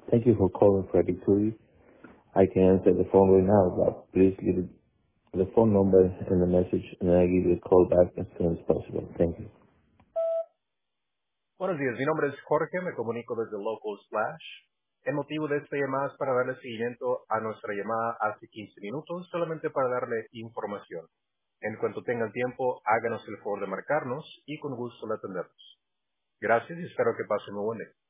Thank you for calling Freddy Tui. I can answer the phone right now, but please leave the phone number and the message, and I'll give you a call back as soon as possible. Thank you. Buenos días, mi nombre es Jorge, me comunico desde Local Splash. El motivo de esta llamada es para darle seguimiento a nuestra llamada hace 15 minutos, solamente para darle información. En cuanto tengan tiempo, háganos el favor de marcarnos y con gusto le atendemos. Gracias y espero que pasen muy buen día.